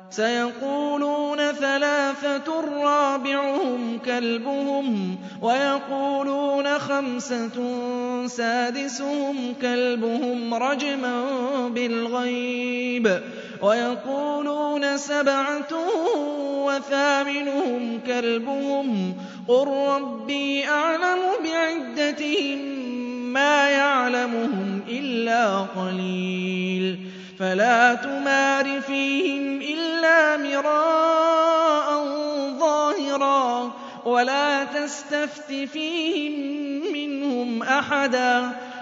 سيقولون ثلاثة رابعهم كلبهم ويقولون خمسة سادسهم كلبهم رجما بالغيب ويقولون سبعة وثامنهم كلبهم قل ربي أعلم بعدتهم ما يعلمهم إلا قليل فلا تمار فيهم إلا مراء ظاهرا ولا تستفت فيهم منهم أحدا